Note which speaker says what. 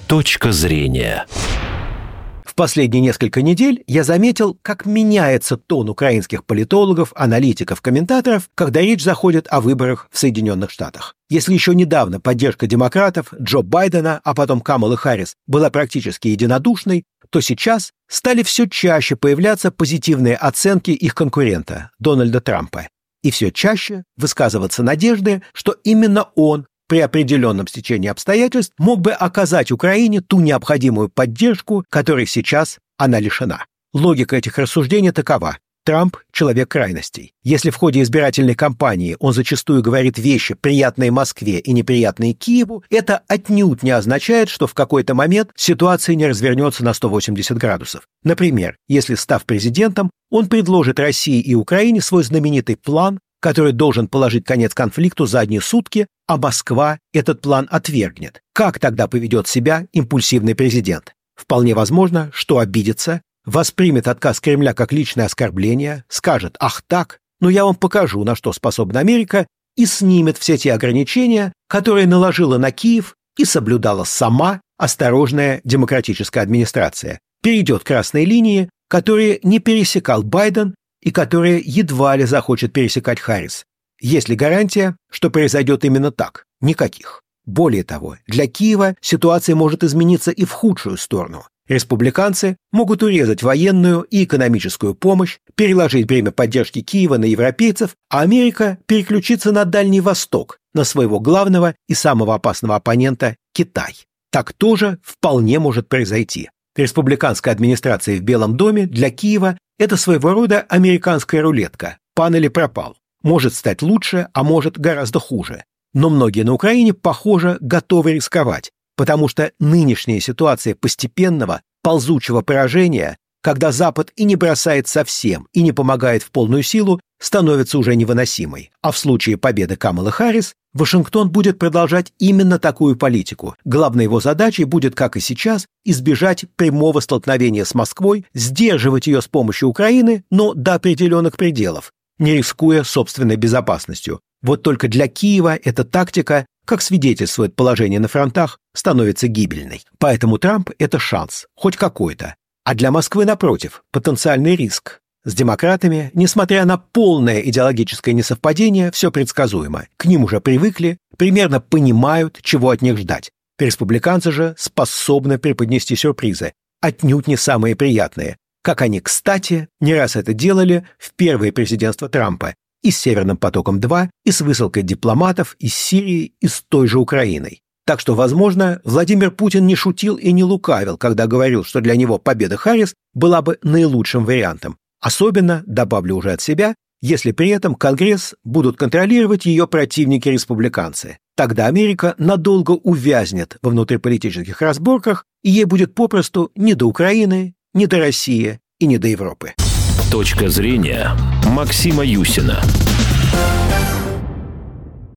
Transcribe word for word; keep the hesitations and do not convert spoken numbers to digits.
Speaker 1: Точка зрения.
Speaker 2: В последние несколько недель я заметил, как меняется тон украинских политологов, аналитиков, комментаторов, когда речь заходит о выборах в Соединенных Штатах. Если еще недавно поддержка демократов, Джо Байдена, а потом Камалы Харрис была практически единодушной, то сейчас стали все чаще появляться позитивные оценки их конкурента, Дональда Трампа. И все чаще высказываться надежды, что именно он при определенном стечении обстоятельств мог бы оказать Украине ту необходимую поддержку, которой сейчас она лишена. Логика этих рассуждений такова. Трамп – человек крайностей. Если в ходе избирательной кампании он зачастую говорит вещи, приятные Москве и неприятные Киеву, это отнюдь не означает, что в какой-то момент ситуация не развернется на сто восемьдесят градусов. Например, если, став президентом, он предложит России и Украине свой знаменитый план, который должен положить конец конфликту за одни сутки, а Москва этот план отвергнет. Как тогда поведет себя импульсивный президент? Вполне возможно, что обидится, воспримет отказ Кремля как личное оскорбление, скажет «ах так, ну я вам покажу, на что способна Америка», и снимет все те ограничения, которые наложила на Киев и соблюдала сама осторожная демократическая администрация. Перейдет красные линии, которые не пересекал Байден и которые едва ли захочет пересекать Харрис. Есть ли гарантия, что произойдет именно так? Никаких. Более того, для Киева ситуация может измениться и в худшую сторону. Республиканцы могут урезать военную и экономическую помощь, переложить бремя поддержки Киева на европейцев, а Америка переключится на Дальний Восток, на своего главного и самого опасного оппонента – Китай. Так тоже вполне может произойти. Республиканская администрация в Белом доме для Киева – это своего рода американская рулетка. Пан или пропал. Может стать лучше, а может гораздо хуже. Но многие на Украине, похоже, готовы рисковать, потому что нынешняя ситуация постепенного, ползучего поражения, когда Запад и не бросает совсем, и не помогает в полную силу, становится уже невыносимой. А в случае победы Камалы Харрис, Вашингтон будет продолжать именно такую политику. Главной его задачей будет, как и сейчас, избежать прямого столкновения с Москвой, сдерживать ее с помощью Украины, но до определенных пределов, не рискуя собственной безопасностью. Вот только для Киева эта тактика, как свидетельствует положение на фронтах, становится гибельной. Поэтому Трамп – это шанс, хоть какой-то. А для Москвы, напротив, потенциальный риск. С демократами, несмотря на полное идеологическое несовпадение, все предсказуемо. К ним уже привыкли, примерно понимают, чего от них ждать. Республиканцы же способны преподнести сюрпризы, отнюдь не самые приятные, как они, кстати, не раз это делали в первое президентство Трампа, и с «Северным потоком-два», и с высылкой дипломатов из Сирии, и с той же Украиной. Так что, возможно, Владимир Путин не шутил и не лукавил, когда говорил, что для него победа Харрис была бы наилучшим вариантом. Особенно, добавлю уже от себя, если при этом Конгресс будут контролировать ее противники-республиканцы. Тогда Америка надолго увязнет во внутриполитических разборках, и ей будет попросту не до Украины, не до России и не до Европы.
Speaker 1: Точка зрения Максима Юсина.